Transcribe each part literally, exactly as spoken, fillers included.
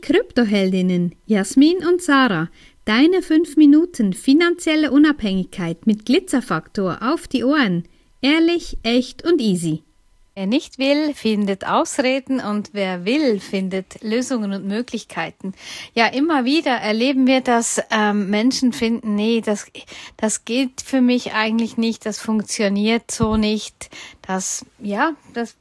Kryptoheldinnen Jasmin und Sarah. Deine fünf Minuten finanzielle Unabhängigkeit mit Glitzerfaktor auf die Ohren. Ehrlich, echt und easy. Wer nicht will, findet Ausreden und wer will, findet Lösungen und Möglichkeiten. Ja, immer wieder erleben wir, dass ähm, Menschen finden, nee, das, das geht für mich eigentlich nicht, das funktioniert so nicht, das, ja, das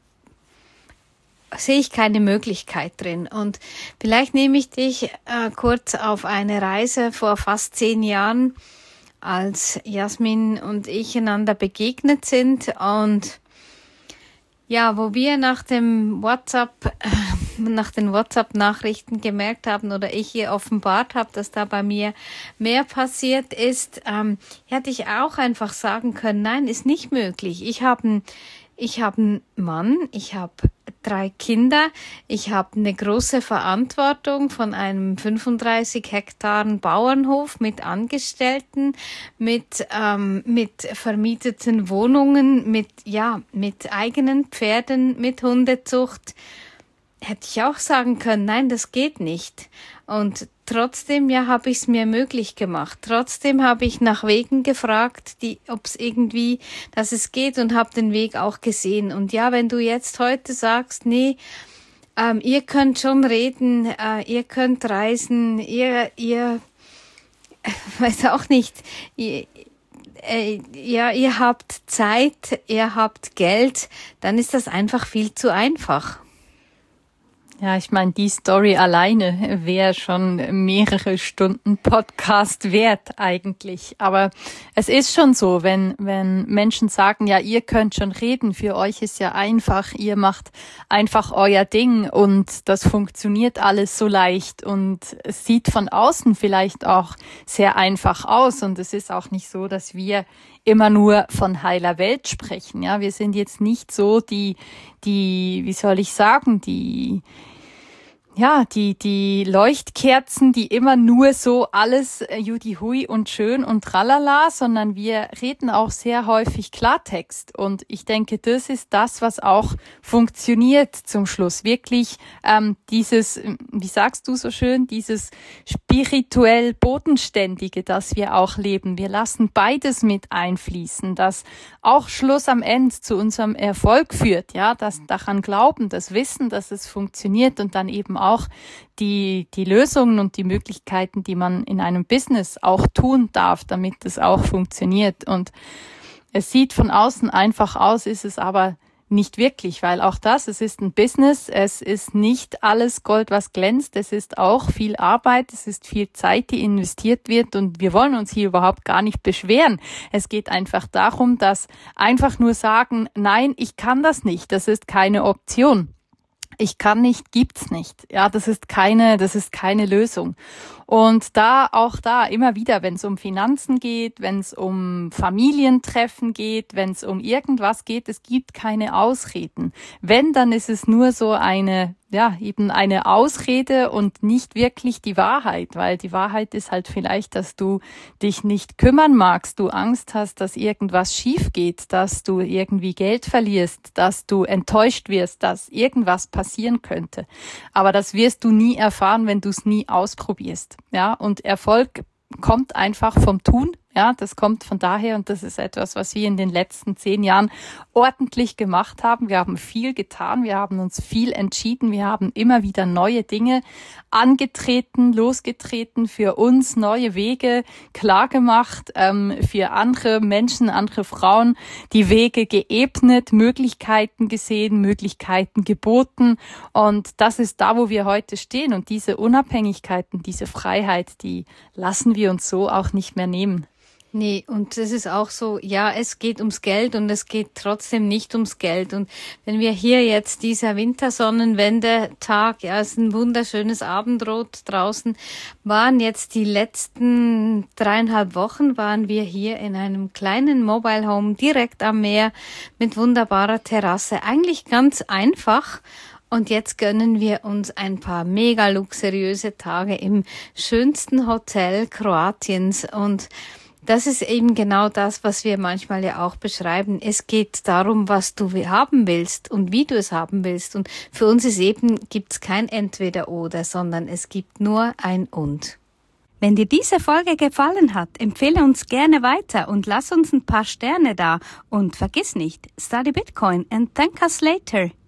sehe ich keine Möglichkeit drin. Und vielleicht nehme ich dich äh, kurz auf eine Reise vor fast zehn Jahren, als Jasmin und ich einander begegnet sind und ja, wo wir nach dem WhatsApp, äh, nach den WhatsApp-Nachrichten gemerkt haben oder ich hier offenbart habe, dass da bei mir mehr passiert ist, ähm, hätte ich auch einfach sagen können, nein, ist nicht möglich. Ich habe ich habe einen Mann, ich habe drei Kinder, ich habe eine große Verantwortung von einem fünfunddreißig Hektaren Bauernhof mit Angestellten, mit ähm, mit vermieteten Wohnungen, mit ja mit eigenen Pferden, mit Hundezucht. Hätte ich auch sagen können, nein, das geht nicht. Und trotzdem, ja, habe ich es mir möglich gemacht. Trotzdem habe ich nach Wegen gefragt, die, ob es irgendwie, dass es geht und habe den Weg auch gesehen. Und ja, wenn du jetzt heute sagst, nee, ähm, ihr könnt schon reden, äh, ihr könnt reisen, ihr, ihr, weiß auch nicht, ihr, äh, ja, ihr habt Zeit, ihr habt Geld, dann ist das einfach viel zu einfach. Ja, ich meine, die Story alleine wäre schon mehrere Stunden Podcast wert eigentlich. Aber es ist schon so, wenn wenn Menschen sagen, ja, ihr könnt schon reden, für euch ist ja einfach, ihr macht einfach euer Ding und das funktioniert alles so leicht und es sieht von außen vielleicht auch sehr einfach aus und es ist auch nicht so, dass wir immer nur von heiler Welt sprechen. Ja, wir sind jetzt nicht so die, die, wie soll ich sagen, die Ja, die, die Leuchtkerzen, die immer nur so alles äh, Judy Hui und schön und tralala, sondern wir reden auch sehr häufig Klartext. Und ich denke, das ist das, was auch funktioniert zum Schluss. Wirklich ähm, dieses, wie sagst du so schön, dieses spirituell Bodenständige, das wir auch leben. Wir lassen beides mit einfließen, das auch Schluss am Ende zu unserem Erfolg führt. Ja, das daran glauben, das Wissen, dass es funktioniert und dann eben auch die, die Lösungen und die Möglichkeiten, die man in einem Business auch tun darf, damit es auch funktioniert. Und es sieht von außen einfach aus, ist es aber nicht wirklich, weil auch das, es ist ein Business, es ist nicht alles Gold, was glänzt, es ist auch viel Arbeit, es ist viel Zeit, die investiert wird und wir wollen uns hier überhaupt gar nicht beschweren. Es geht einfach darum, dass einfach nur sagen, nein, ich kann das nicht, das ist keine Option. Ich kann nicht, gibt's nicht. Ja, das ist keine, das ist keine Lösung. Und da, auch da, immer wieder, wenn es um Finanzen geht, wenn es um Familientreffen geht, wenn es um irgendwas geht, es gibt keine Ausreden. Wenn, dann ist es nur so eine, ja, eben eine Ausrede und nicht wirklich die Wahrheit, weil die Wahrheit ist halt vielleicht, dass du dich nicht kümmern magst, du Angst hast, dass irgendwas schief geht, dass du irgendwie Geld verlierst, dass du enttäuscht wirst, dass irgendwas passieren könnte. Aber das wirst du nie erfahren, wenn du es nie ausprobierst. Ja, und Erfolg kommt einfach vom Tun. Ja, das kommt von daher und das ist etwas, was wir in den letzten zehn Jahren ordentlich gemacht haben. Wir haben viel getan, wir haben uns viel entschieden, wir haben immer wieder neue Dinge angetreten, losgetreten, für uns neue Wege klar gemacht, ähm, für andere Menschen, andere Frauen die Wege geebnet, Möglichkeiten gesehen, Möglichkeiten geboten und das ist da, wo wir heute stehen und diese Unabhängigkeiten, diese Freiheit, die lassen wir uns so auch nicht mehr nehmen. Nee, und es ist auch so, ja, es geht ums Geld und es geht trotzdem nicht ums Geld. Und wenn wir hier jetzt dieser Wintersonnenwende-Tag, ja, es ist ein wunderschönes Abendrot draußen, waren jetzt die letzten dreieinhalb Wochen, waren wir hier in einem kleinen Mobile Home direkt am Meer mit wunderbarer Terrasse. Eigentlich ganz einfach. Und jetzt gönnen wir uns ein paar mega luxuriöse Tage im schönsten Hotel Kroatiens und Das ist eben genau das, was wir manchmal ja auch beschreiben. Es geht darum, was du haben willst und wie du es haben willst. Und für uns ist eben, gibt's kein Entweder-Oder, sondern es gibt nur ein Und. Wenn dir diese Folge gefallen hat, empfehle uns gerne weiter und lass uns ein paar Sterne da. Und vergiss nicht, study Bitcoin and thank us later.